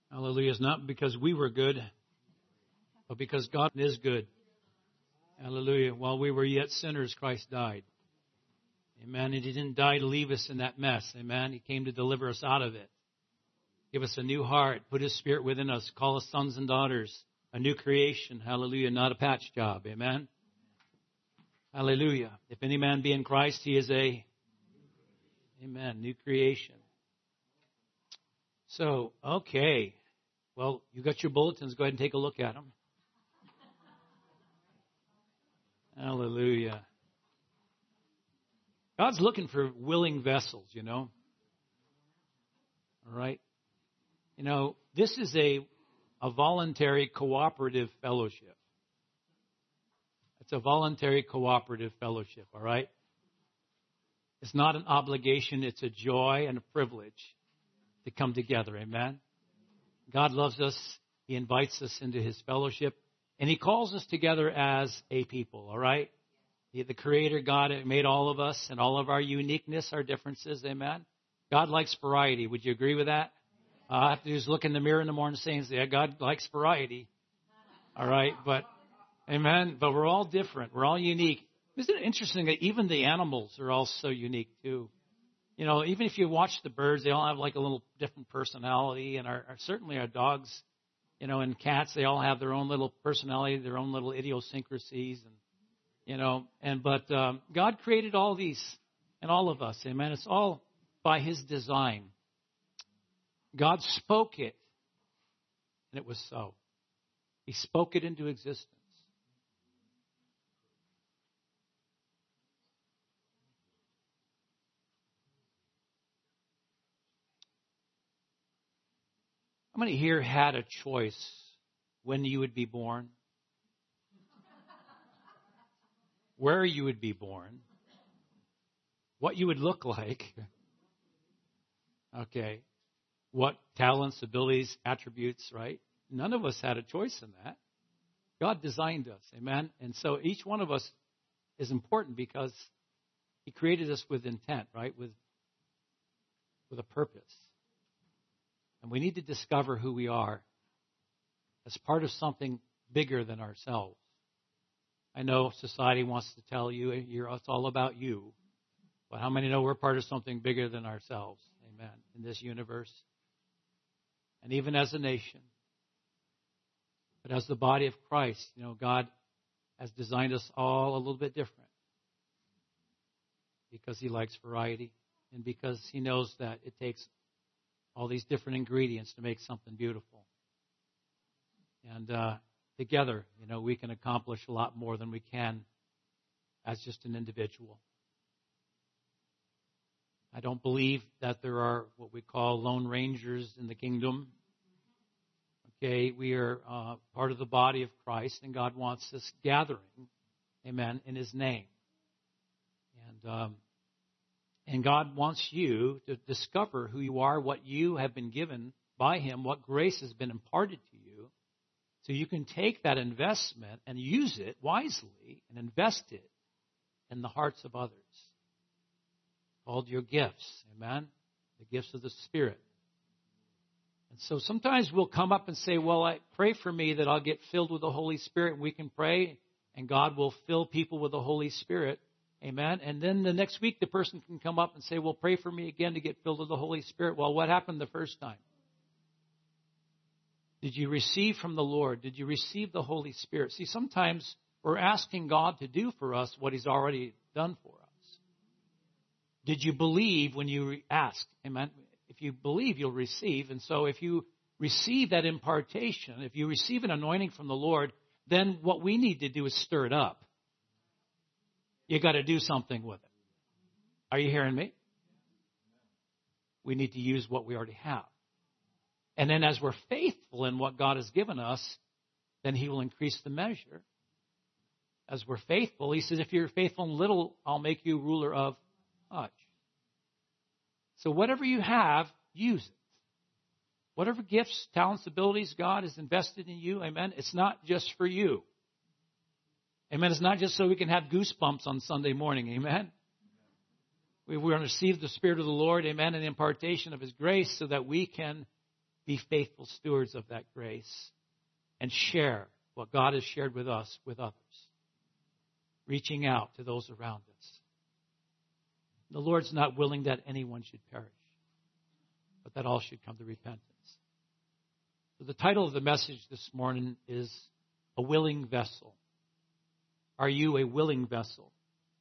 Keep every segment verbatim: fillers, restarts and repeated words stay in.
Hallelujah. It's not because we were good, but because God is good. Hallelujah. While we were yet sinners, Christ died. Amen. And He didn't die to leave us in that mess. Amen. He came to deliver us out of it. Give us a new heart. Put His Spirit within us. Call us sons and daughters. A new creation. Hallelujah. Not a patch job. Amen. Hallelujah. If any man be in Christ, he is a, amen, new creation. So, okay. Well, you got your bulletins. Go ahead and take a look at them. Hallelujah. God's looking for willing vessels, you know. All right. You know, this is a, a voluntary cooperative fellowship. It's a voluntary cooperative fellowship, all right? It's not an obligation. It's a joy and a privilege to come together, amen? God loves us. He invites us into His fellowship, and He calls us together as a people, all right? He, the Creator God made all of us and all of our uniqueness, our differences, amen? God likes variety. Would you agree with that? Uh, I have to just look in the mirror in the morning and say, yeah, God likes variety, all right? But, amen, but we're all different. We're all unique. Isn't it interesting that even the animals are all so unique, too? You know, even if you watch the birds, they all have like a little different personality. And our, our, certainly our dogs, you know, and cats, they all have their own little personality, their own little idiosyncrasies. And, you know, and but um, God created all these and all of us. Amen. It's all by His design. God spoke it, and it was so. He spoke it into existence. How many here had a choice when you would be born? Where you would be born? What you would look like? Okay. What talents, abilities, attributes, right? None of us had a choice in that. God designed us, amen? And so each one of us is important because He created us with intent, right? With, with a purpose. And we need to discover who we are as part of something bigger than ourselves. I know society wants to tell you you're, it's all about you. But how many know we're part of something bigger than ourselves? Amen. In this universe. And even as a nation. But as the body of Christ, you know, God has designed us all a little bit different. Because He likes variety. And because He knows that it takes all these different ingredients to make something beautiful. And uh, together, you know, we can accomplish a lot more than we can as just an individual. I don't believe that there are what we call lone rangers in the kingdom. Okay, we are uh, part of the body of Christ, and God wants us gathering, amen, in His name. And um, and God wants you to discover who you are, what you have been given by Him, what grace has been imparted to you, so you can take that investment and use it wisely and invest it in the hearts of others. Called your gifts, amen? The gifts of the Spirit. And so sometimes we'll come up and say, well, I pray for me that I'll get filled with the Holy Spirit. And we can pray, and God will fill people with the Holy Spirit. Amen. And then the next week, the person can come up and say, well, pray for me again to get filled with the Holy Spirit. Well, what happened the first time? Did you receive from the Lord? Did you receive the Holy Spirit? See, sometimes we're asking God to do for us what He's already done for us. Did you believe when you asked? Amen. If you believe, you'll receive. And so if you receive that impartation, if you receive an anointing from the Lord, then what we need to do is stir it up. You got to do something with it. Are you hearing me? We need to use what we already have. And then as we're faithful in what God has given us, then He will increase the measure. As we're faithful, He says, if you're faithful in little, I'll make you ruler of much. So whatever you have, use it. Whatever gifts, talents, abilities God has invested in you, amen, it's not just for you. Amen. It's not just so we can have goosebumps on Sunday morning. Amen. We want to receive the Spirit of the Lord. Amen. And the impartation of His grace so that we can be faithful stewards of that grace and share what God has shared with us with others, reaching out to those around us. The Lord's not willing that anyone should perish, but that all should come to repentance. So the title of the message this morning is A Willing Vessel. Are you a willing vessel?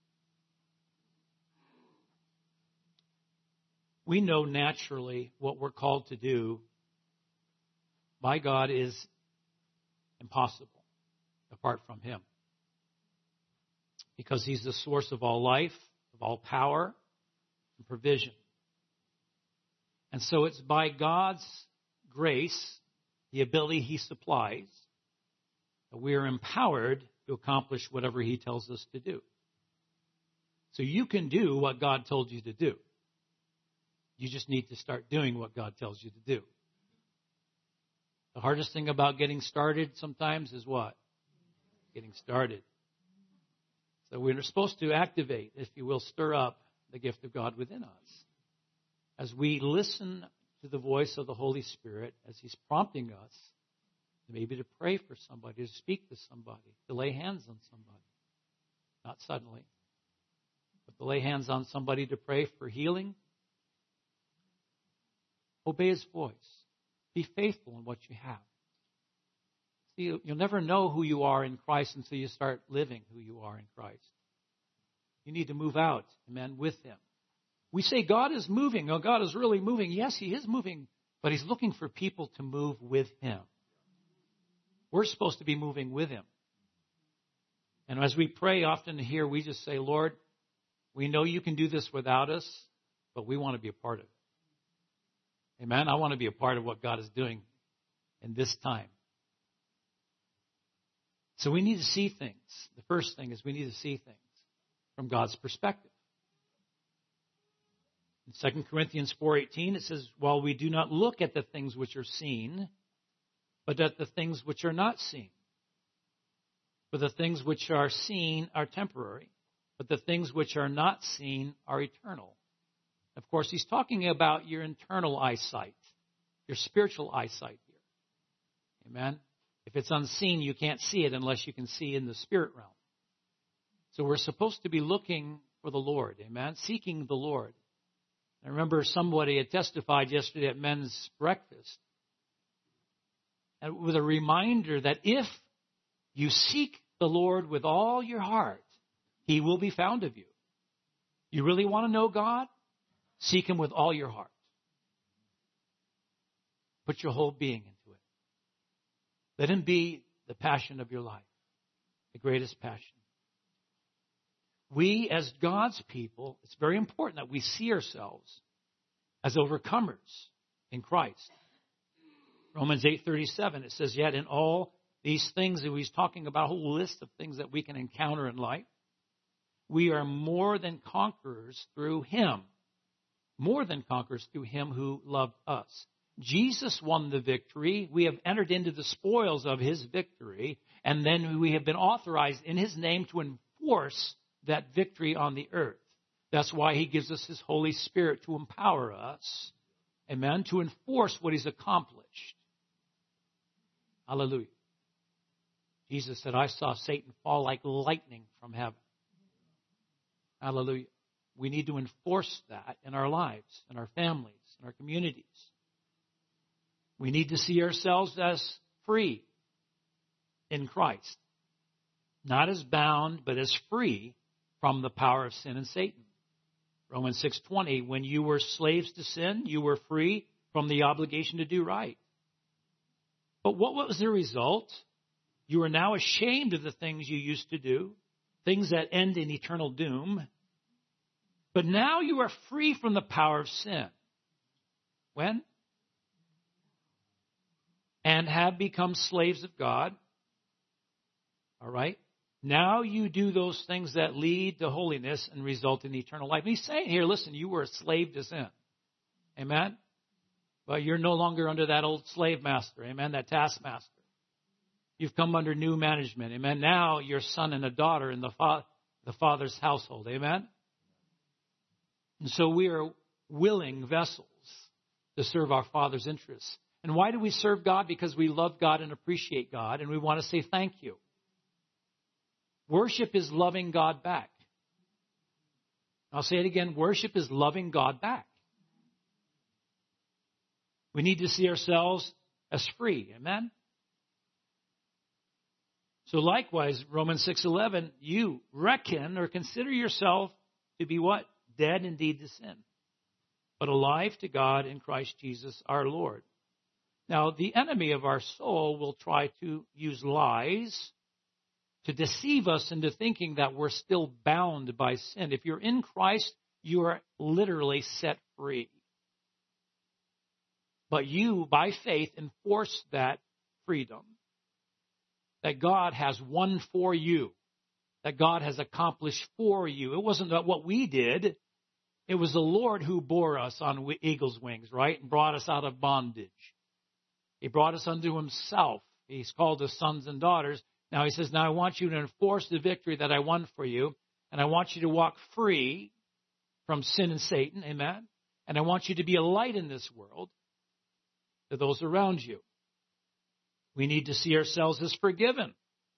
We know naturally what we're called to do by God is impossible apart from Him. Because He's the source of all life, of all power, and provision. And so it's by God's grace, the ability He supplies, that we are empowered to accomplish whatever He tells us to do. So you can do what God told you to do. You just need to start doing what God tells you to do. The hardest thing about getting started sometimes is what? Getting started. So we're supposed to activate, if you will, stir up the gift of God within us. As we listen to the voice of the Holy Spirit, as He's prompting us, maybe to pray for somebody, to speak to somebody, to lay hands on somebody. Not suddenly, but to lay hands on somebody to pray for healing. Obey His voice. Be faithful in what you have. See, you'll never know who you are in Christ until you start living who you are in Christ. You need to move out, amen, with Him. We say God is moving. Oh, God is really moving. Yes, He is moving, but He's looking for people to move with Him. We're supposed to be moving with Him. And as we pray often here, we just say, Lord, we know You can do this without us, but we want to be a part of it. Amen. I want to be a part of what God is doing in this time. So we need to see things. The first thing is we need to see things from God's perspective. In Second Corinthians four eighteen, it says, while we do not look at the things which are seen, but at the things which are not seen. For the things which are seen are temporary, but the things which are not seen are eternal. Of course, he's talking about your internal eyesight, your spiritual eyesight here. Amen? If it's unseen, you can't see it unless you can see in the spirit realm. So we're supposed to be looking for the Lord. Amen? Seeking the Lord. I remember somebody had testified yesterday at men's breakfast and with a reminder that if you seek the Lord with all your heart, He will be found of you. You really want to know God? Seek Him with all your heart. Put your whole being into it. Let Him be the passion of your life, the greatest passion. We, as God's people, it's very important that we see ourselves as overcomers in Christ. Romans eight thirty-seven, it says, yet in all these things that he's talking about, a whole list of things that we can encounter in life, we are more than conquerors through Him. More than conquerors through Him who loved us. Jesus won the victory. We have entered into the spoils of His victory. And then we have been authorized in His name to enforce that victory on the earth. That's why He gives us His Holy Spirit to empower us. Amen. To enforce what He's accomplished. Hallelujah. Jesus said, I saw Satan fall like lightning from heaven. Hallelujah. We need to enforce that in our lives, in our families, in our communities. We need to see ourselves as free in Christ. Not as bound, but as free from the power of sin and Satan. Romans six twenty, when you were slaves to sin, you were free from the obligation to do right. But what was the result? You are now ashamed of the things you used to do, things that end in eternal doom. But now you are free from the power of sin. When? And have become slaves of God. All right? Now you do those things that lead to holiness and result in eternal life. And he's saying here, listen, you were a slave to sin. Amen? But you're no longer under that old slave master. Amen? That taskmaster. You've come under new management. Amen? Now you're a son and a daughter in the, fa- the Father's household. Amen? And so we are willing vessels to serve our Father's interests. And why do we serve God? Because we love God and appreciate God, and we want to say thank you. Worship is loving God back. I'll say it again. Worship is loving God back. We need to see ourselves as free. Amen? So likewise, Romans six eleven, you reckon or consider yourself to be what? Dead indeed to sin, but alive to God in Christ Jesus our Lord. Now, the enemy of our soul will try to use lies to deceive us into thinking that we're still bound by sin. If you're in Christ, you are literally set free. But you, by faith, enforce that freedom that God has won for you, that God has accomplished for you. It wasn't what we did. It was the Lord who bore us on eagle's wings, right, and brought us out of bondage. He brought us unto himself. He's called us sons and daughters. Now he says, now I want you to enforce the victory that I won for you, and I want you to walk free from sin and Satan, amen? And I want you to be a light in this world to those around you. We need to see ourselves as forgiven,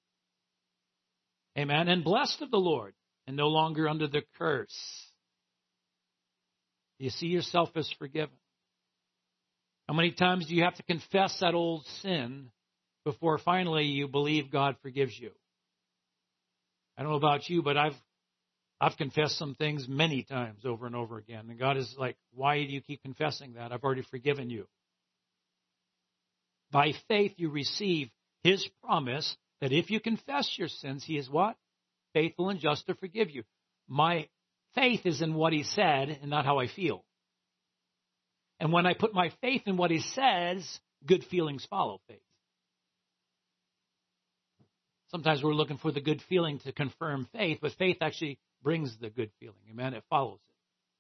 amen, and blessed of the Lord, and no longer under the curse. You see yourself as forgiven. How many times do you have to confess that old sin before finally you believe God forgives you? I don't know about you, but I've I've confessed some things many times over and over again. And God is like, why do you keep confessing that? I've already forgiven you. By faith you receive his promise that if you confess your sins, he is what? Faithful and just to forgive you. My faith is in what he said and not how I feel. And when I put my faith in what he says, good feelings follow faith. Sometimes we're looking for the good feeling to confirm faith, but faith actually brings the good feeling. Amen? It follows it.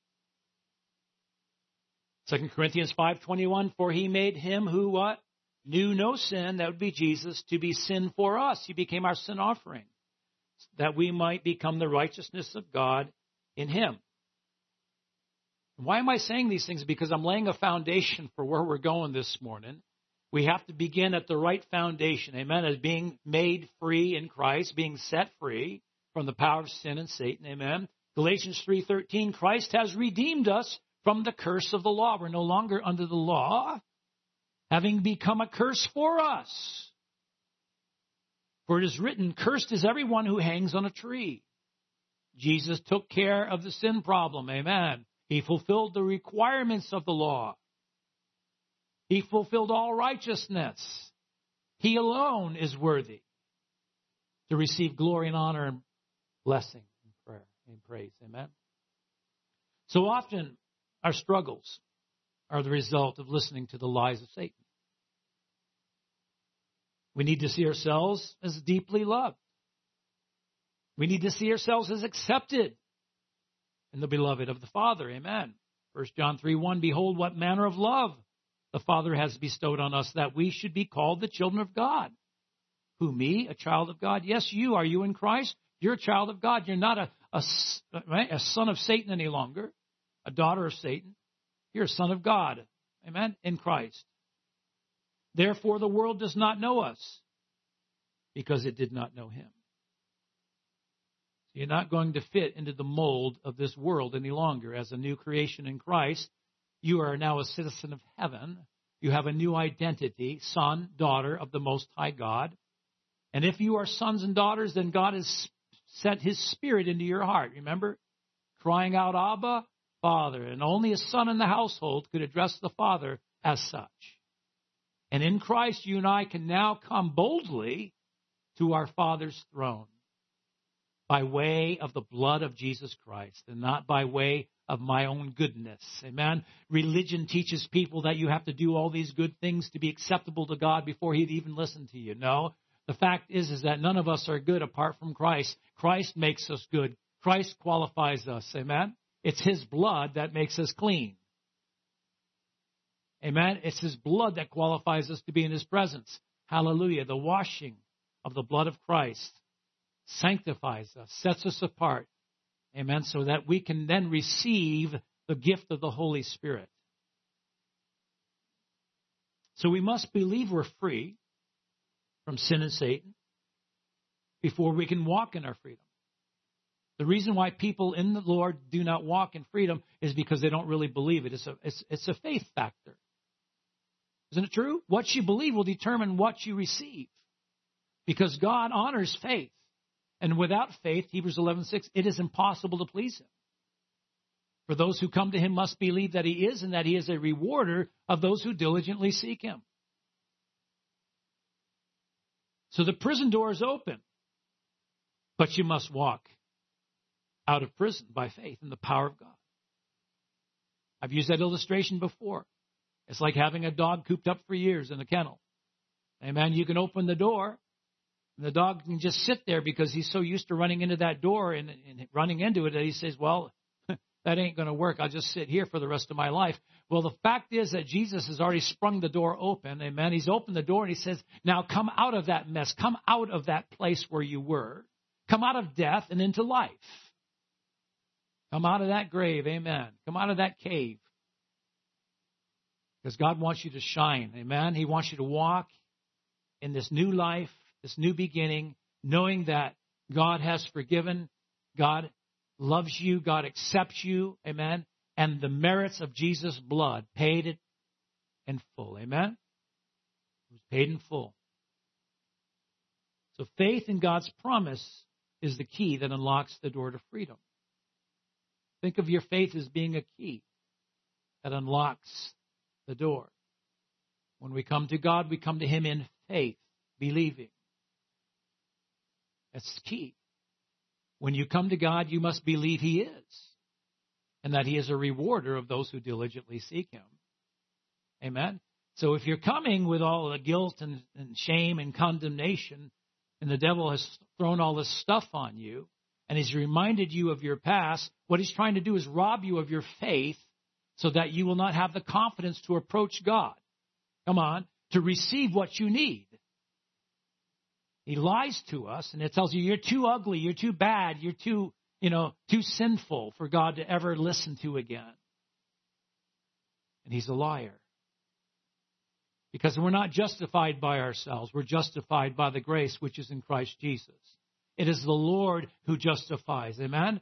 Second Corinthians five twenty-one, for he made him who what? Knew no sin, that would be Jesus, to be sin for us. He became our sin offering, that we might become the righteousness of God in him. Why am I saying these things? Because I'm laying a foundation for where we're going this morning. We have to begin at the right foundation, amen, as being made free in Christ, being set free from the power of sin and Satan, amen. Galatians three thirteen, Christ has redeemed us from the curse of the law. We're no longer under the law, having become a curse for us. For it is written, cursed is everyone who hangs on a tree. Jesus took care of the sin problem, amen. He fulfilled the requirements of the law. He fulfilled all righteousness. He alone is worthy to receive glory and honor and blessing and prayer and praise. Amen. So often our struggles are the result of listening to the lies of Satan. We need to see ourselves as deeply loved. We need to see ourselves as accepted in the beloved of the Father. Amen. First John three one, behold, what manner of love the Father has bestowed on us, that we should be called the children of God. Who, me, a child of God? Yes, you. Are you in Christ? You're a child of God. You're not a, a, a son of Satan any longer, a daughter of Satan. You're a son of God. Amen? In Christ. Therefore, the world does not know us because it did not know him. You're not going to fit into the mold of this world any longer. As a new creation in Christ, you are now a citizen of heaven. You have a new identity, son, daughter of the Most High God. And if you are sons and daughters, then God has set his spirit into your heart. Remember? Crying out, Abba, Father. And only a son in the household could address the Father as such. And in Christ, you and I can now come boldly to our Father's throne by way of the blood of Jesus Christ and not by way of my own goodness. Amen. Religion teaches people that you have to do all these good things to be acceptable to God before he'd even listen to you. No, the fact is, is that none of us are good apart from Christ. Christ makes us good. Christ qualifies us. Amen. It's his blood that makes us clean. Amen. It's his blood that qualifies us to be in his presence. Hallelujah. The washing of the blood of Christ sanctifies us, sets us apart. Amen. So that we can then receive the gift of the Holy Spirit. So we must believe we're free from sin and Satan before we can walk in our freedom. The reason why people in the Lord do not walk in freedom is because they don't really believe it. It's a, it's, it's a faith factor. Isn't it true? What you believe will determine what you receive. Because God honors faith. And without faith, Hebrews eleven six, it is impossible to please him. For those who come to him must believe that he is and that he is a rewarder of those who diligently seek him. So the prison door is open. But you must walk out of prison by faith in the power of God. I've used that illustration before. It's like having a dog cooped up for years in a kennel. Amen. You can open the door, and the dog can just sit there because he's so used to running into that door and, and running into it that he says, well, that ain't going to work. I'll just sit here for the rest of my life. Well, the fact is that Jesus has already sprung the door open. Amen. He's opened the door and he says, now come out of that mess. Come out of that place where you were. Come out of death and into life. Come out of that grave. Amen. Come out of that cave. Because God wants you to shine. Amen. He wants you to walk in this new life, this new beginning, knowing that God has forgiven. God loves you. God accepts you. Amen. And the merits of Jesus' blood paid it in full. Amen. It was paid in full. So faith in God's promise is the key that unlocks the door to freedom. Think of your faith as being a key that unlocks the door. When we come to God, we come to him in faith, believing. That's key. When you come to God, you must believe he is, and that he is a rewarder of those who diligently seek him. Amen? So if you're coming with all the guilt and, and shame and condemnation, and the devil has thrown all this stuff on you, and he's reminded you of your past, what he's trying to do is rob you of your faith so that you will not have the confidence to approach God. Come on, to receive what you need. He lies to us, and it tells you you're too ugly, you're too bad, you're too, you know, too sinful for God to ever listen to again. And he's a liar. Because we're not justified by ourselves. We're justified by the grace which is in Christ Jesus. It is the Lord who justifies. Amen?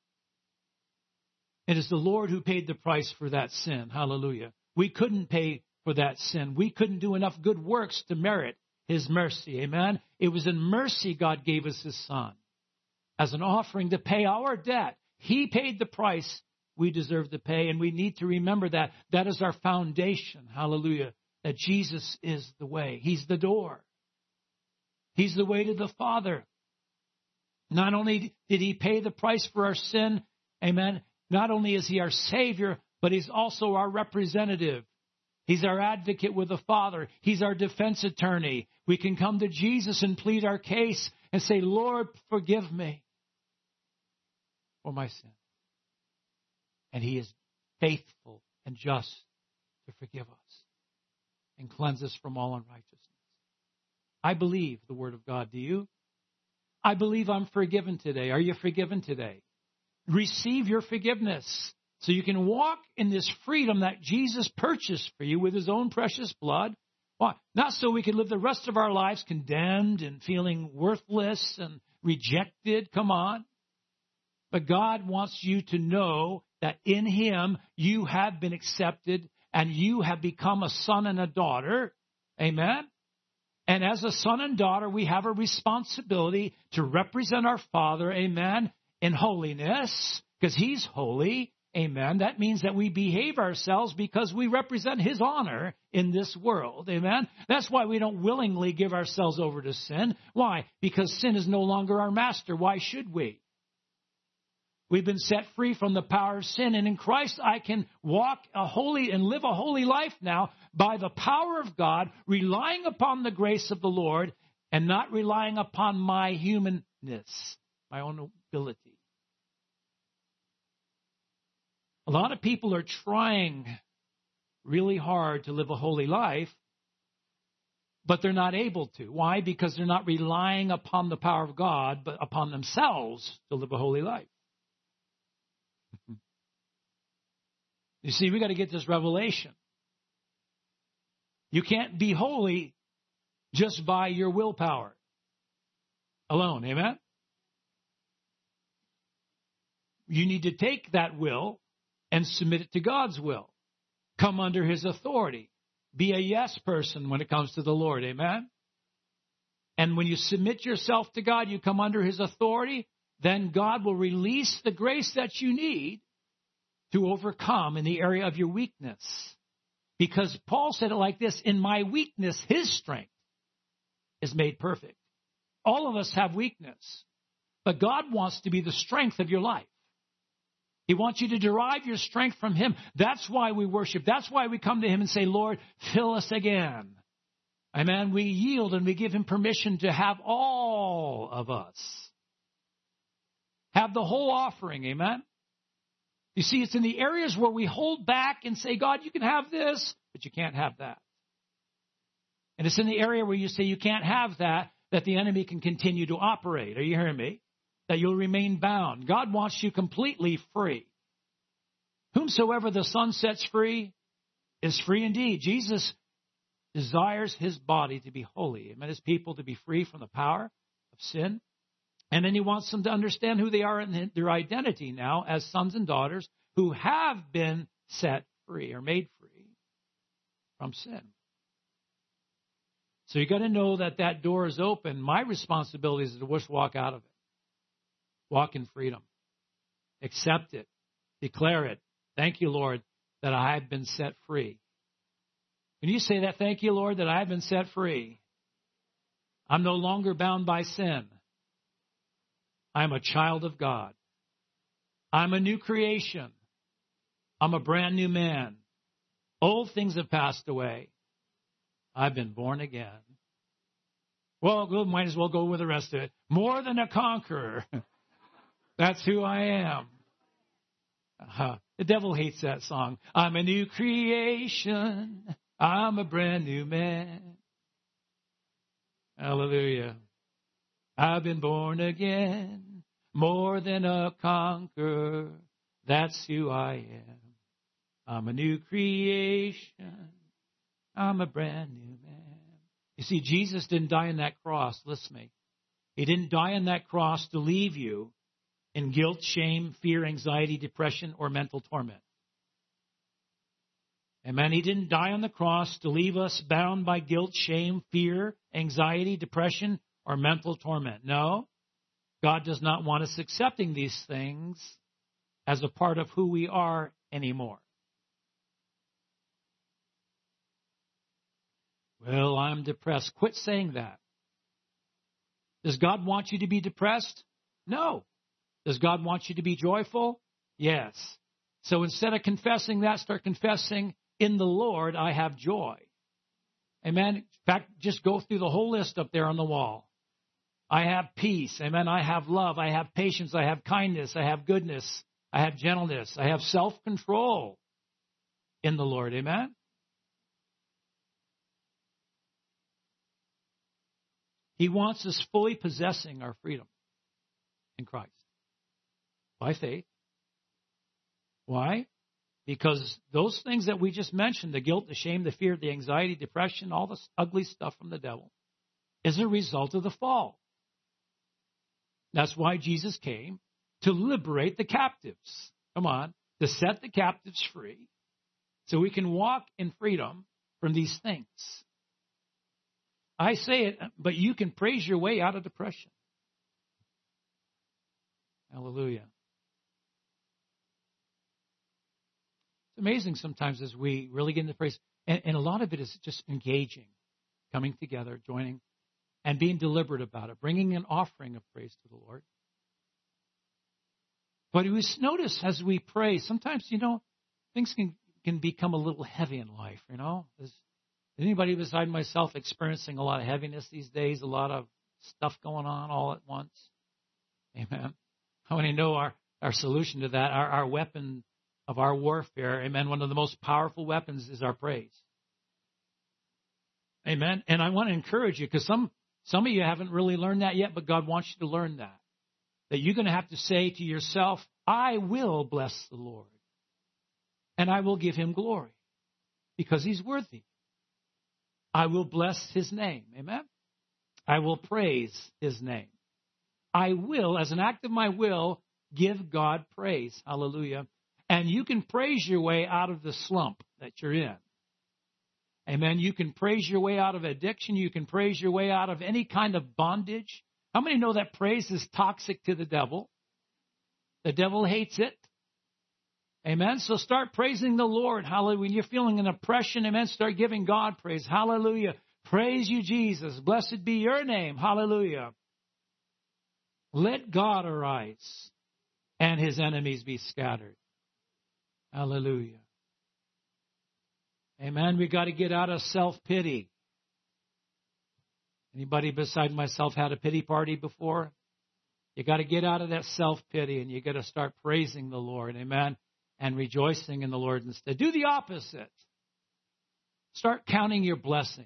It is the Lord who paid the price for that sin. Hallelujah. We couldn't pay for that sin. We couldn't do enough good works to merit his mercy. Amen? It was in mercy God gave us his Son as an offering to pay our debt. He paid the price we deserve to pay, and we need to remember that. That is our foundation. Hallelujah. That Jesus is the way. He's the door. He's the way to the Father. Not only did he pay the price for our sin, amen, not only is he our Savior, but he's also our representative. He's our advocate with the Father. He's our defense attorney. We can come to Jesus and plead our case and say, Lord, forgive me for my sin. And he is faithful and just to forgive us and cleanse us from all unrighteousness. I believe the word of God. Do you? I believe I'm forgiven today. Are you forgiven today? Receive your forgiveness so you can walk in this freedom that Jesus purchased for you with his own precious blood. Why? Not so we can live the rest of our lives condemned and feeling worthless and rejected. Come on. But God wants you to know that in him you have been accepted and you have become a son and a daughter. Amen. And as a son and daughter, we have a responsibility to represent our Father, amen, in holiness, because he's holy, amen. That means that we behave ourselves because we represent his honor in this world, amen. That's why we don't willingly give ourselves over to sin. Why? Because sin is no longer our master. Why should we? We've been set free from the power of sin, and in Christ I can walk a holy and live a holy life now by the power of God, relying upon the grace of the Lord and not relying upon my humanness, my own ability. A lot of people are trying really hard to live a holy life, but they're not able to. Why? Because they're not relying upon the power of God, but upon themselves to live a holy life. You see, we got to get this revelation. You can't be holy just by your willpower alone. Amen? You need to take that will and submit it to God's will. Come under His authority. Be a yes person when it comes to the Lord. Amen? And when you submit yourself to God, you come under His authority, then God will release the grace that you need to overcome in the area of your weakness. Because Paul said it like this, in my weakness, His strength is made perfect. All of us have weakness, but God wants to be the strength of your life. He wants you to derive your strength from Him. That's why we worship. That's why we come to Him and say, Lord, fill us again. Amen. We yield and we give Him permission to have all of us. Have the whole offering. Amen. You see, it's in the areas where we hold back and say, God, you can have this, but you can't have that. And it's in the area where you say you can't have that, that the enemy can continue to operate. Are you hearing me? That you'll remain bound. God wants you completely free. Whomsoever the Son sets free is free indeed. Jesus desires His body to be holy. Amen. His people to be free from the power of sin. And then He wants them to understand who they are in their identity now as sons and daughters who have been set free or made free from sin. So you got to know that that door is open. My responsibility is to just walk out of it. Walk in freedom. Accept it. Declare it. Thank you, Lord, that I have been set free. When you say that, thank you, Lord, that I have been set free. I'm no longer bound by sin. I'm a child of God. I'm a new creation. I'm a brand new man. Old things have passed away. I've been born again. Well, we might as well go with the rest of it. More than a conqueror. That's who I am. Uh, the devil hates that song. I'm a new creation. I'm a brand new man. Hallelujah. I've been born again, more than a conqueror. That's who I am. I'm a new creation. I'm a brand new man. You see, Jesus didn't die on that cross. Listen to me. He didn't die on that cross to leave you in guilt, shame, fear, anxiety, depression, or mental torment. Amen. He didn't die on the cross to leave us bound by guilt, shame, fear, anxiety, depression, or mental torment. No, God does not want us accepting these things as a part of who we are anymore. Well, I'm depressed. Quit saying that. Does God want you to be depressed? No. Does God want you to be joyful? Yes. So instead of confessing that, start confessing, in the Lord I have joy. Amen. In fact, just go through the whole list up there on the wall. I have peace. Amen. I have love. I have patience. I have kindness. I have goodness. I have gentleness. I have self-control in the Lord. Amen. He wants us fully possessing our freedom in Christ by faith. Why? Because those things that we just mentioned, the guilt, the shame, the fear, the anxiety, depression, all the ugly stuff from the devil, is a result of the fall. That's why Jesus came, to liberate the captives. Come on, to set the captives free so we can walk in freedom from these things. I say it, but you can praise your way out of depression. Hallelujah. It's amazing sometimes as we really get into praise. And, and a lot of it is just engaging, coming together, joining, and being deliberate about it, bringing an offering of praise to the Lord. But we notice as we pray, sometimes, you know, things can, can become a little heavy in life, you know. Is anybody beside myself experiencing a lot of heaviness these days, a lot of stuff going on all at once? Amen. How many know our, our solution to that, our, our weapon of our warfare, amen, one of the most powerful weapons is our praise. Amen. And I want to encourage you, because some, some of you haven't really learned that yet, but God wants you to learn that. That you're going to have to say to yourself, I will bless the Lord. And I will give him glory. Because he's worthy. I will bless his name. Amen. I will praise his name. I will, as an act of my will, give God praise. Hallelujah. And you can praise your way out of the slump that you're in. Amen. You can praise your way out of addiction. You can praise your way out of any kind of bondage. How many know that praise is toxic to the devil? The devil hates it. Amen. So start praising the Lord. Hallelujah. When you're feeling an oppression, amen, start giving God praise. Hallelujah. Praise you, Jesus. Blessed be your name. Hallelujah. Let God arise and his enemies be scattered. Hallelujah. Amen. We got to get out of self-pity. Anybody beside myself had a pity party before? You got to get out of that self-pity and you got to start praising the Lord. Amen. And rejoicing in the Lord instead. Do the opposite. Start counting your blessings.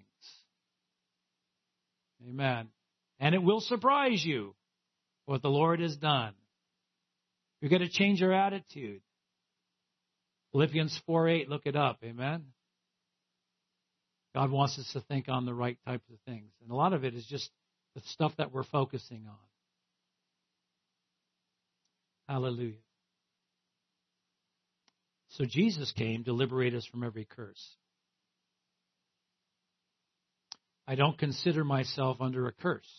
Amen. And it will surprise you what the Lord has done. You've got to change your attitude. Philippians four eight, look it up. Amen. God wants us to think on the right types of things. And a lot of it is just the stuff that we're focusing on. Hallelujah. So Jesus came to liberate us from every curse. I don't consider myself under a curse.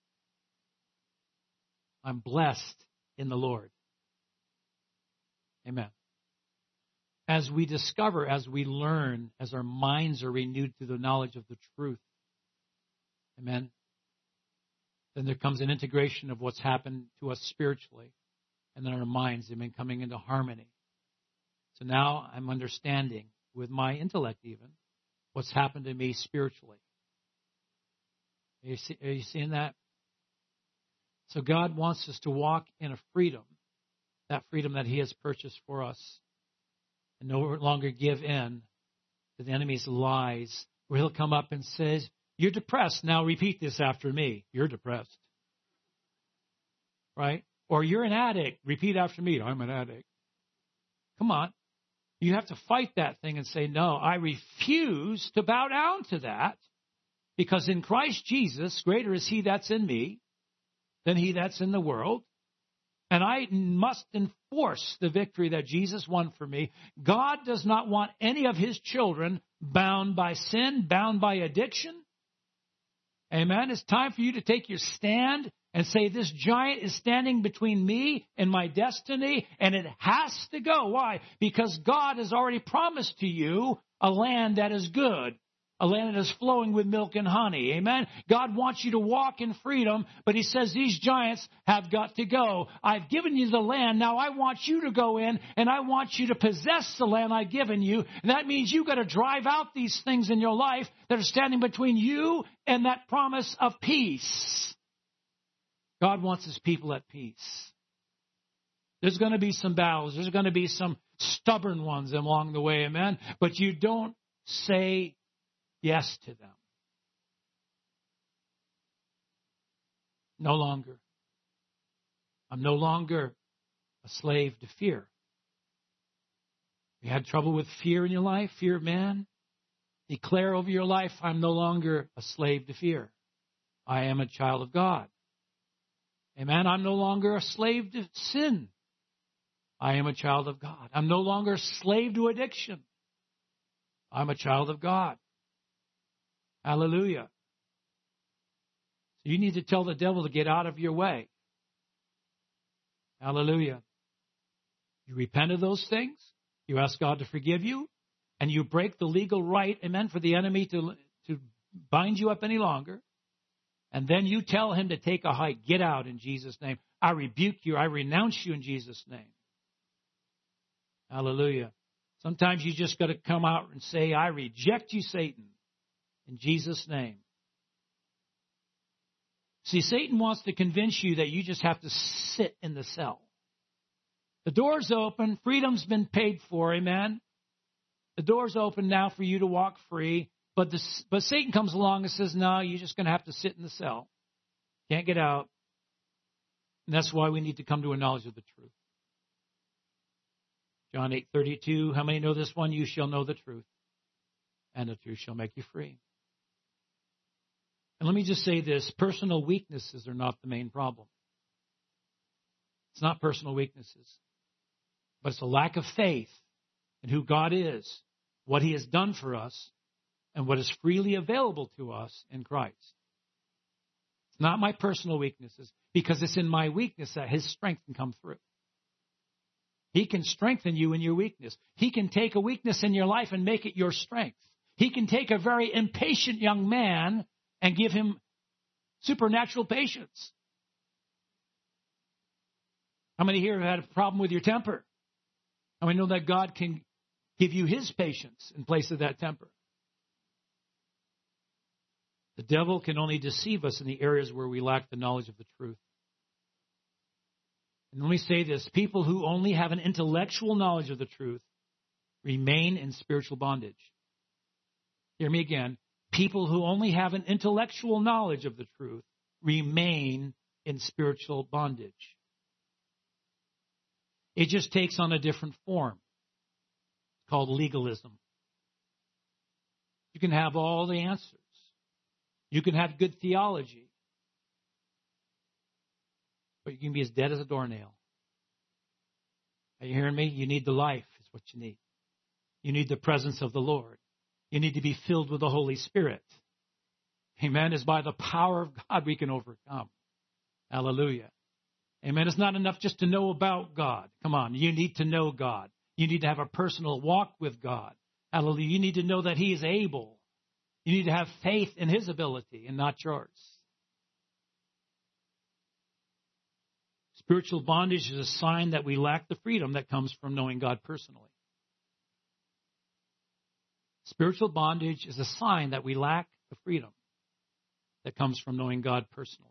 I'm blessed in the Lord. Amen. As we discover, as we learn, as our minds are renewed through the knowledge of the truth, amen, then there comes an integration of what's happened to us spiritually, and then our minds, amen, coming into harmony. So now I'm understanding with my intellect even what's happened to me spiritually. Are you, see, are you seeing that? So God wants us to walk in a freedom, that freedom that he has purchased for us, and no longer give in to the enemy's lies, where he'll come up and says, you're depressed. Now repeat this after me. You're depressed. Right? Or you're an addict. Repeat after me. I'm an addict. Come on. You have to fight that thing and say, no, I refuse to bow down to that, because in Christ Jesus, greater is he that's in me than he that's in the world. And I must enforce the victory that Jesus won for me. God does not want any of his children bound by sin, bound by addiction. Amen. It's time for you to take your stand and say, this giant is standing between me and my destiny, and it has to go. Why? Because God has already promised to you a land that is good, a land that is flowing with milk and honey. Amen. God wants you to walk in freedom, but he says these giants have got to go. I've given you the land. Now I want you to go in, and I want you to possess the land I've given you. And that means you've got to drive out these things in your life that are standing between you and that promise of peace. God wants his people at peace. There's going to be some battles. There's going to be some stubborn ones along the way. Amen. But you don't say yes to them. No longer. I'm no longer a slave to fear. You had trouble with fear in your life, fear of man? Declare over your life, I'm no longer a slave to fear. I am a child of God. Amen. I'm no longer a slave to sin. I am a child of God. I'm no longer a slave to addiction. I'm a child of God. Hallelujah. So you need to tell the devil to get out of your way. Hallelujah. You repent of those things. You ask God to forgive you. And you break the legal right, amen, for the enemy to, to bind you up any longer. And then you tell him to take a hike. Get out in Jesus' name. I rebuke you. I renounce you in Jesus' name. Hallelujah. Sometimes you just got to come out and say, I reject you, Satan, in Jesus' name. See, Satan wants to convince you that you just have to sit in the cell. The door's open. Freedom's been paid for. Amen. The door's open now for you to walk free. But, the, but Satan comes along and says, no, you're just going to have to sit in the cell. Can't get out. And that's why we need to come to a knowledge of the truth. John eight thirty-two, how many know this one? You shall know the truth, and the truth shall make you free. let me just say this. Personal weaknesses are not the main problem. It's not personal weaknesses. But it's a lack of faith in who God is, what He has done for us, and what is freely available to us in Christ. It's not my personal weaknesses, because it's in my weakness that His strength can come through. He can strengthen you in your weakness. He can take a weakness in your life and make it your strength. He can take a very impatient young man and give him supernatural patience. How many here have had a problem with your temper? How many know that God can give you His patience in place of that temper? The devil can only deceive us in the areas where we lack the knowledge of the truth. And let me say this. People who only have an intellectual knowledge of the truth remain in spiritual bondage. Hear me again. People who only have an intellectual knowledge of the truth remain in spiritual bondage. It just takes on a different form. It's called legalism. You can have all the answers. You can have good theology. But you can be as dead as a doornail. Are you hearing me? You need the life is what you need. You need the presence of the Lord. You need to be filled with the Holy Spirit. Amen. It's by the power of God we can overcome. Hallelujah. Amen. It's not enough just to know about God. Come on. You need to know God. You need to have a personal walk with God. Hallelujah. You need to know that He is able. You need to have faith in His ability and not yours. Spiritual bondage is a sign that we lack the freedom that comes from knowing God personally. Spiritual bondage is a sign that we lack the freedom that comes from knowing God personally.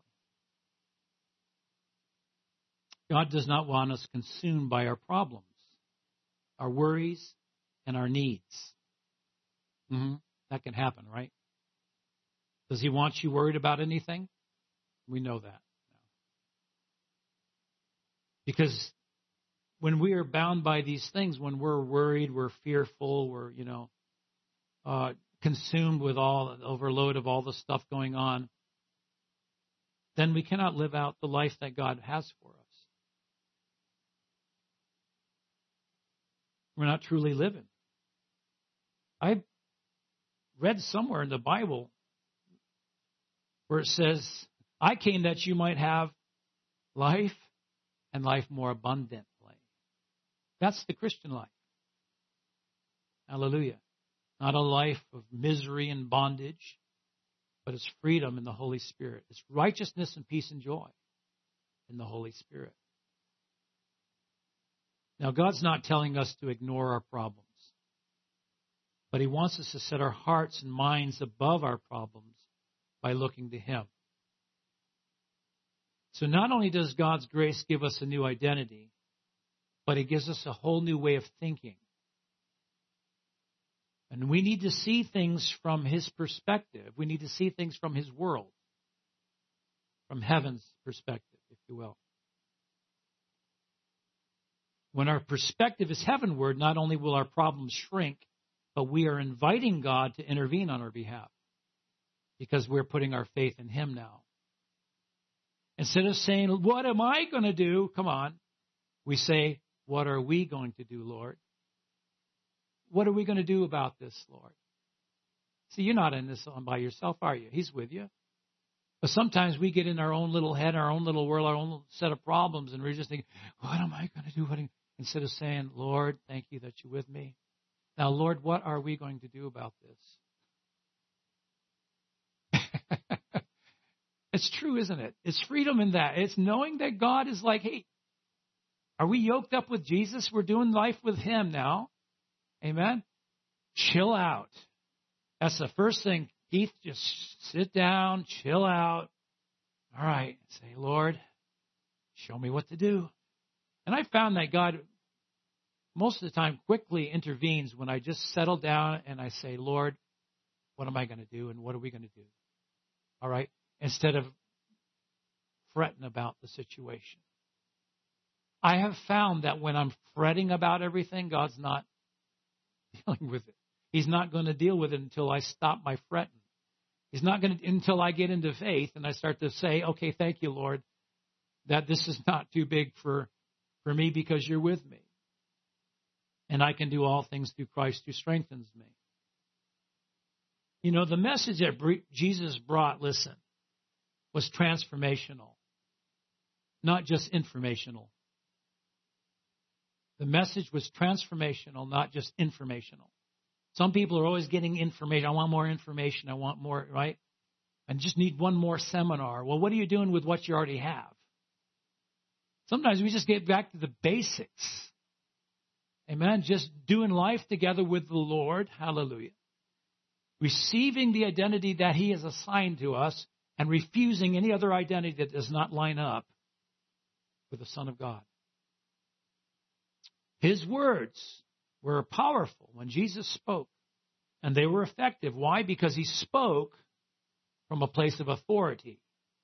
God does not want us consumed by our problems, our worries, and our needs. Mm-hmm. That can happen, right? Does He want you worried about anything? We know that. Because when we are bound by these things, when we're worried, we're fearful, we're, you know, uh, consumed with all the overload of all the stuff going on, then we cannot live out the life that God has for us. We're not truly living. I read somewhere in the Bible where it says, I came that you might have life and life more abundantly. That's the Christian life. Hallelujah. Not a life of misery and bondage, but it's freedom in the Holy Spirit. It's righteousness and peace and joy in the Holy Spirit. Now, God's not telling us to ignore our problems, but He wants us to set our hearts and minds above our problems by looking to Him. So not only does God's grace give us a new identity, but it gives us a whole new way of thinking. And we need to see things from His perspective. We need to see things from His world, from heaven's perspective, if you will. When our perspective is heavenward, not only will our problems shrink, but we are inviting God to intervene on our behalf because we're putting our faith in Him now. Instead of saying, what am I going to do? Come on. We say, what are we going to do, Lord? What are we going to do about this, Lord? See, you're not in this on by yourself, are you? He's with you. But sometimes we get in our own little head, our own little world, our own set of problems, and we're just thinking, what am I going to do? What am... Instead of saying, Lord, thank you that you're with me. Now, Lord, what are we going to do about this? It's true, isn't it? It's freedom in that. It's knowing that God is like, hey, are we yoked up with Jesus? We're doing life with Him now. Amen? Chill out. That's the first thing. Keith, just sit down, chill out. All right. Say, Lord, show me what to do. And I found that God, most of the time, quickly intervenes when I just settle down and I say, Lord, what am I going to do and what are we going to do? All right? Instead of fretting about the situation. I have found that when I'm fretting about everything, God's not dealing with it. He's not going to deal with it until I stop my fretting. He's not going to, until I get into faith and I start to say, okay, thank you, Lord, that this is not too big for, for me because you're with me. And I can do all things through Christ who strengthens me. You know, the message that Jesus brought, listen, was transformational, not just informational. The message was transformational, not just informational. Some people are always getting information. I want more information. I want more, right? I just need one more seminar. Well, what are you doing with what you already have? Sometimes we just get back to the basics. Amen. Just doing life together with the Lord. Hallelujah. Receiving the identity that he has assigned to us and refusing any other identity that does not line up with the Son of God. His words were powerful when Jesus spoke, and they were effective. Why? Because he spoke from a place of authority.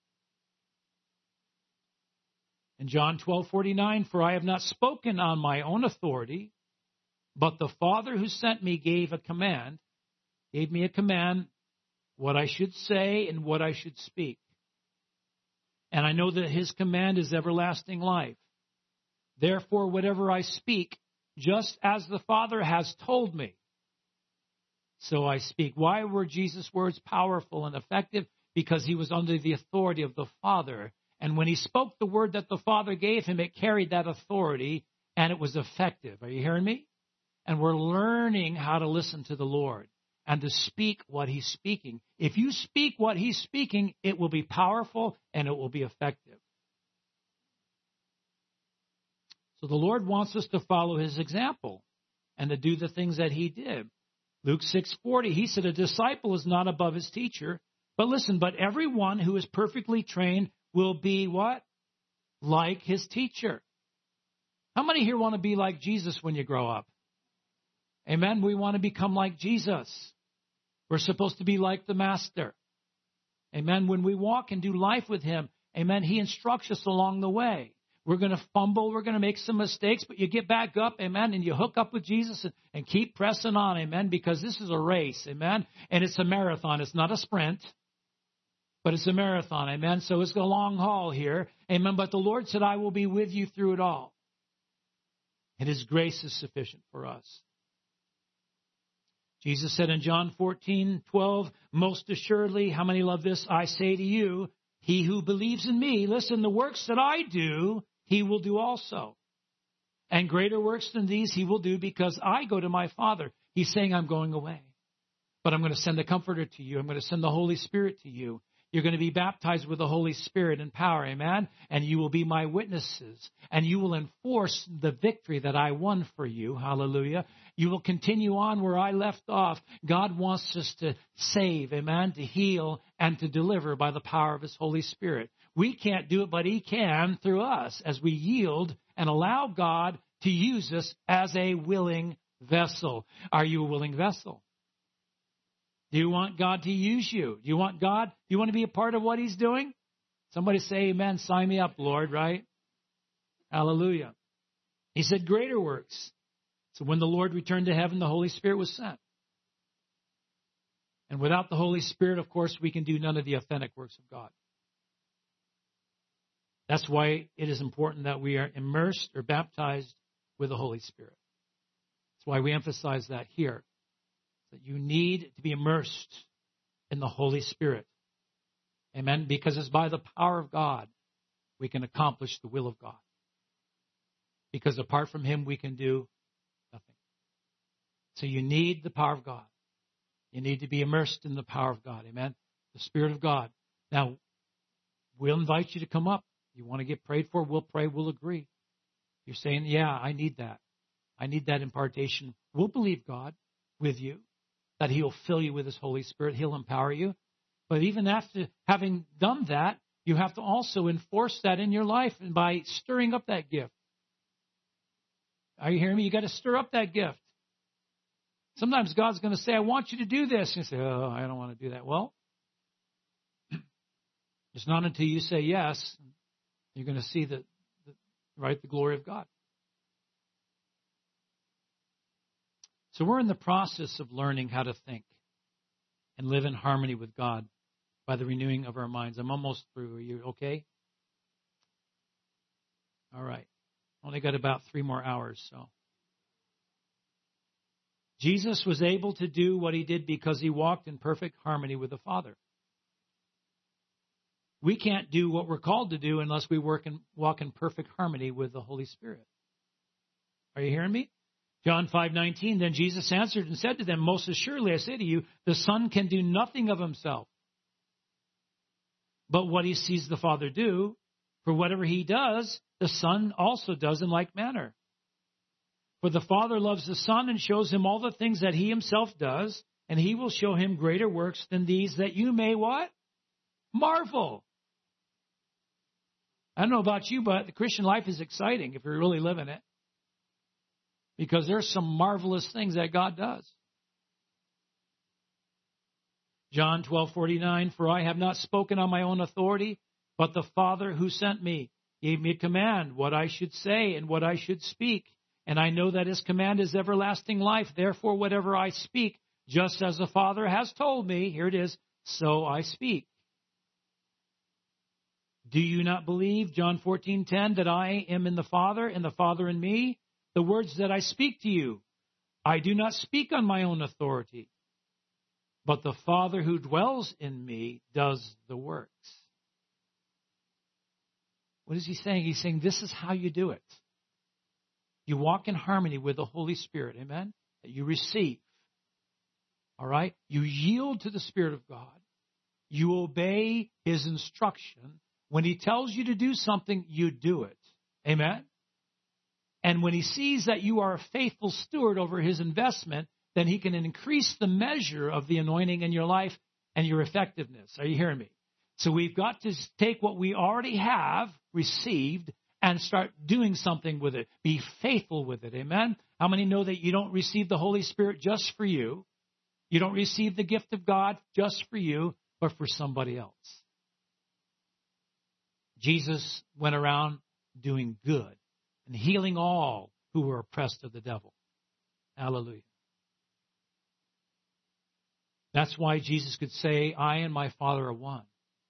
In John twelve forty-nine, for I have not spoken on my own authority, but the Father who sent me gave a command, gave me a command, what I should say and what I should speak. And I know that his command is everlasting life. Therefore, whatever I speak, just as the Father has told me, so I speak. Why were Jesus' words powerful and effective? Because he was under the authority of the Father. And when he spoke the word that the Father gave him, it carried that authority and it was effective. Are you hearing me? And we're learning how to listen to the Lord and to speak what he's speaking. If you speak what he's speaking, it will be powerful and it will be effective. So the Lord wants us to follow his example and to do the things that he did. Luke six forty, he said, a disciple is not above his teacher. But listen, but everyone who is perfectly trained will be what? Like his teacher. How many here want to be like Jesus when you grow up? Amen. We want to become like Jesus. We're supposed to be like the Master. Amen. When we walk and do life with him, amen, he instructs us along the way. We're going to fumble. We're going to make some mistakes, but you get back up, amen, and you hook up with Jesus and, and keep pressing on, amen, because this is a race, amen, and it's a marathon. It's not a sprint, but it's a marathon, amen. So it's a long haul here, amen, but the Lord said, I will be with you through it all. And his grace is sufficient for us. Jesus said in John fourteen twelve, most assuredly, how many love this? I say to you, he who believes in me, listen, the works that I do, he will do also. And greater works than these he will do because I go to my Father. He's saying I'm going away. But I'm going to send the Comforter to you. I'm going to send the Holy Spirit to you. You're going to be baptized with the Holy Spirit and power, amen? And you will be my witnesses. And you will enforce the victory that I won for you, hallelujah. You will continue on where I left off. God wants us to save, amen, to heal, and to deliver by the power of his Holy Spirit. We can't do it, but he can through us as we yield and allow God to use us as a willing vessel. Are you a willing vessel? Do you want God to use you? Do you want God? Do you want to be a part of what he's doing? Somebody say amen. Sign me up, Lord, right? Hallelujah. He said greater works. So when the Lord returned to heaven, the Holy Spirit was sent. And without the Holy Spirit, of course, we can do none of the authentic works of God. That's why it is important that we are immersed or baptized with the Holy Spirit. That's why we emphasize that here. That you need to be immersed in the Holy Spirit. Amen? Because it's by the power of God we can accomplish the will of God. Because apart from him, we can do nothing. So you need the power of God. You need to be immersed in the power of God. Amen? The Spirit of God. Now, we'll invite you to come up. You want to get prayed for? We'll pray. We'll agree. You're saying, yeah, I need that. I need that impartation. We'll believe God with you. That he'll fill you with his Holy Spirit. He'll empower you. But even after having done that, you have to also enforce that in your life and by stirring up that gift. Are you hearing me? You got to stir up that gift. Sometimes God's going to say, I want you to do this. And you say, oh, I don't want to do that. Well, it's not until you say yes, you're going to see the, the right, the glory of God. So we're in the process of learning how to think and live in harmony with God by the renewing of our minds. I'm almost through. Are you okay? All right. Only got about three more hours, so. Jesus was able to do what he did because he walked in perfect harmony with the Father. We can't do what we're called to do unless we work and walk in perfect harmony with the Holy Spirit. Are you hearing me? John five nineteen, then Jesus answered and said to them, most assuredly I say to you, the Son can do nothing of himself, but what he sees the Father do, for whatever he does, the Son also does in like manner. For the Father loves the Son and shows him all the things that he himself does, and he will show him greater works than these, that you may what? Marvel. I don't know about you, but the Christian life is exciting if you're really living it. Because there's some marvelous things that God does. John twelve forty-nine, for I have not spoken on my own authority, but the Father who sent me gave me a command, what I should say and what I should speak. And I know that his command is everlasting life. Therefore, whatever I speak, just as the Father has told me, here it is, so I speak. Do you not believe, John fourteen ten, that I am in the Father and the Father in me? The words that I speak to you, I do not speak on my own authority, but the Father who dwells in me does the works. What is he saying? He's saying this is how you do it. You walk in harmony with the Holy Spirit, amen? That you receive, all right? You yield to the Spirit of God. You obey his instruction. When he tells you to do something, you do it, amen? And when he sees that you are a faithful steward over his investment, then he can increase the measure of the anointing in your life and your effectiveness. Are you hearing me? So we've got to take what we already have received and start doing something with it. Be faithful with it. Amen? How many know that you don't receive the Holy Spirit just for you? You don't receive the gift of God just for you, but for somebody else. Jesus went around doing good and healing all who were oppressed of the devil. Hallelujah. That's why Jesus could say, I and my Father are one.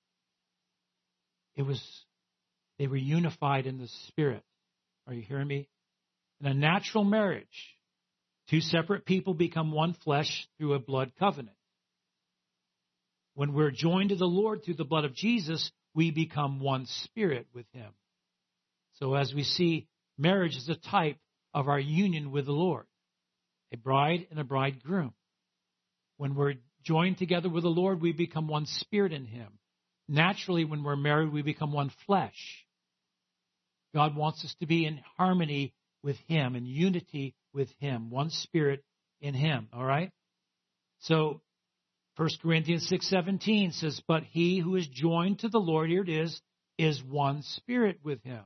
It was, they were unified in the Spirit. Are you hearing me? In a natural marriage, two separate people become one flesh through a blood covenant. When we're joined to the Lord through the blood of Jesus, we become one spirit with him. So as we see, marriage is a type of our union with the Lord, a bride and a bridegroom. When we're joined together with the Lord, we become one spirit in him. Naturally, when we're married, we become one flesh. God wants us to be in harmony with him, in unity with him, one spirit in him, all right? So, First Corinthians six seventeen says, but he who is joined to the Lord, here it is, is one spirit with him.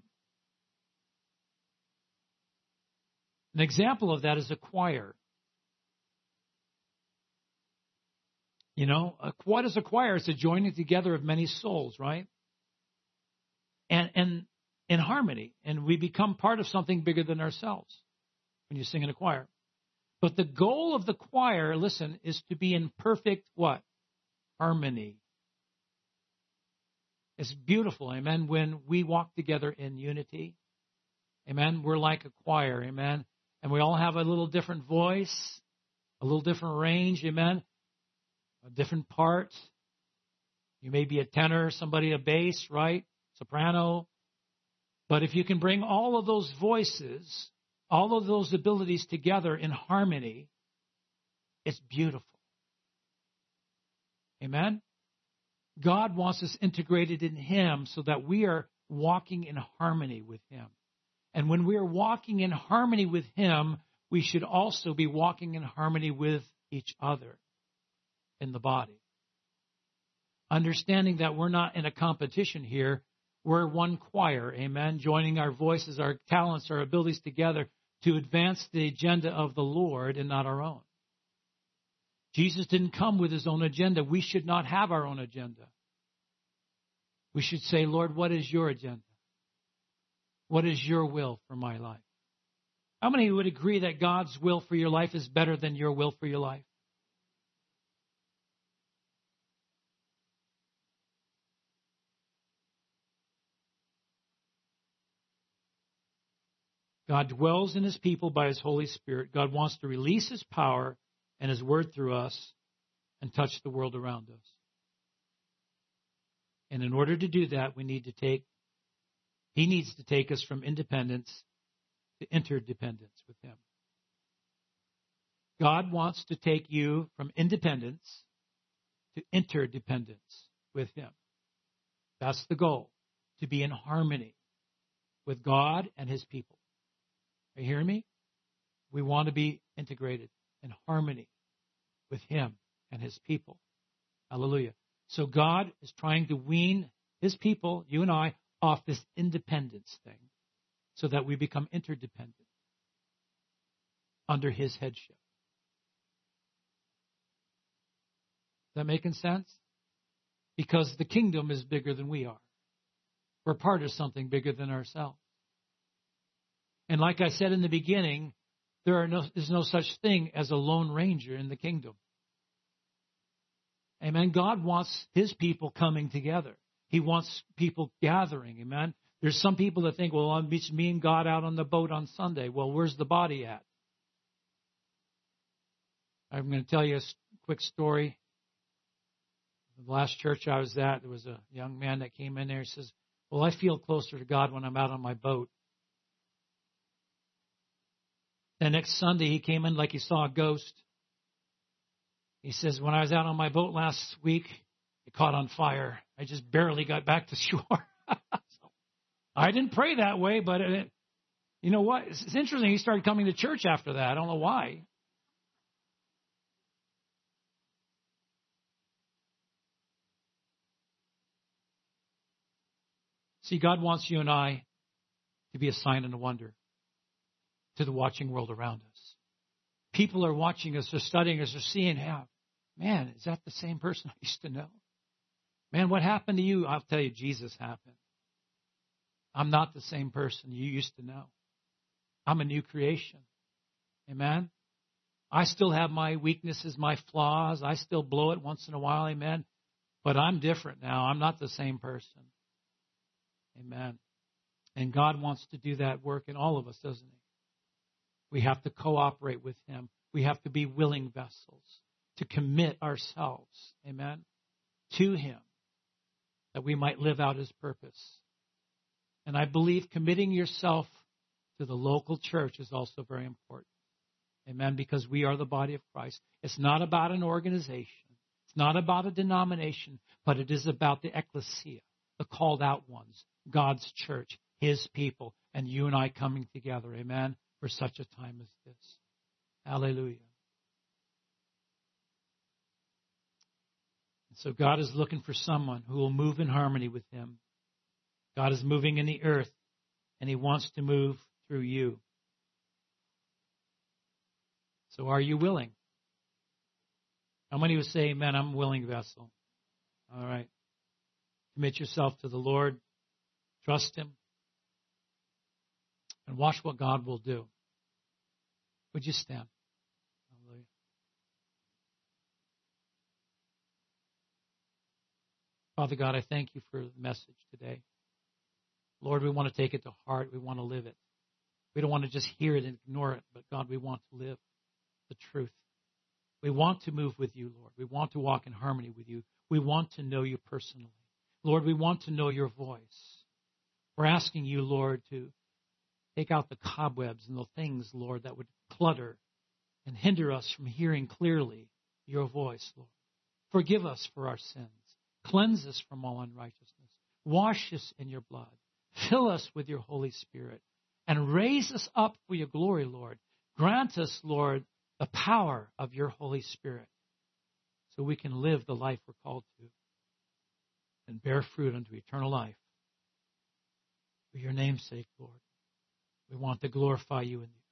An example of that is a choir. You know, a, what is a choir? It's a joining together of many souls, right? And and in harmony. And we become part of something bigger than ourselves when you sing in a choir. But the goal of the choir, listen, is to be in perfect what? Harmony. It's beautiful, amen, when we walk together in unity. Amen. We're like a choir, amen. And we all have a little different voice, a little different range, amen. A different part. You may be a tenor, somebody a bass, right? Soprano. But if you can bring all of those voices, all of those abilities together in harmony, it's beautiful. Amen? God wants us integrated in him so that we are walking in harmony with him. And when we are walking in harmony with him, we should also be walking in harmony with each other in the body. Understanding that we're not in a competition here. We're one choir, amen, joining our voices, our talents, our abilities together to advance the agenda of the Lord and not our own. Jesus didn't come with his own agenda. We should not have our own agenda. We should say, Lord, what is your agenda? What is your will for my life? How many would agree that God's will for your life is better than your will for your life? God dwells in his people by his Holy Spirit. God wants to release his power and his word through us and touch the world around us. And in order to do that, we need to take, he needs to take us from independence to interdependence with him. God wants to take you from independence to interdependence with him. That's the goal, to be in harmony with God and his people. Are you hearing me? We want to be integrated in harmony with him and his people. Hallelujah. So God is trying to wean his people, you and I, off this independence thing so that we become interdependent under his headship. Is that making sense? Because the kingdom is bigger than we are. We're part of something bigger than ourselves. And like I said in the beginning, there are no, there's no such thing as a lone ranger in the kingdom. Amen. God wants his people coming together. He wants people gathering. Amen. There's some people that think, well, I'm just me and God out on the boat on Sunday. Well, where's the body at? I'm going to tell you a quick story. The last church I was at, there was a young man that came in there and says, well, I feel closer to God when I'm out on my boat. The next Sunday, he came in like he saw a ghost. He says, when I was out on my boat last week, it caught on fire. I just barely got back to shore. So, I didn't pray that way, but it, you know what? It's, it's interesting. He started coming to church after that. I don't know why. See, God wants you and I to be a sign and a wonder to the watching world around us. People are watching us, they're studying us, they're seeing, how, man, is that the same person I used to know? Man, what happened to you? I'll tell you, Jesus happened. I'm not the same person you used to know. I'm a new creation. Amen? I still have my weaknesses, my flaws. I still blow it once in a while. Amen? But I'm different now. I'm not the same person. Amen. And God wants to do that work in all of us, doesn't he? We have to cooperate with him. We have to be willing vessels to commit ourselves, amen, to him that we might live out his purpose. And I believe committing yourself to the local church is also very important, amen, because we are the body of Christ. It's not about an organization. It's not about a denomination, but it is about the ecclesia, the called out ones, God's church, his people, and you and I coming together, amen, for such a time as this. Hallelujah. And so God is looking for someone who will move in harmony with him. God is moving in the earth, and he wants to move through you. So are you willing? How many would say, amen, I'm a willing vessel? All right. Commit yourself to the Lord. Trust him. And watch what God will do. Would you stand? Hallelujah. Father God, I thank you for the message today. Lord, we want to take it to heart. We want to live it. We don't want to just hear it and ignore it, but God, we want to live the truth. We want to move with you, Lord. We want to walk in harmony with you. We want to know you personally. Lord, we want to know your voice. We're asking you, Lord, to take out the cobwebs and the things, Lord, that would clutter and hinder us from hearing clearly your voice, Lord. Forgive us for our sins. Cleanse us from all unrighteousness. Wash us in your blood. Fill us with your Holy Spirit. And raise us up for your glory, Lord. Grant us, Lord, the power of your Holy Spirit so we can live the life we're called to and bear fruit unto eternal life. For your name's sake, Lord. We want to glorify you in the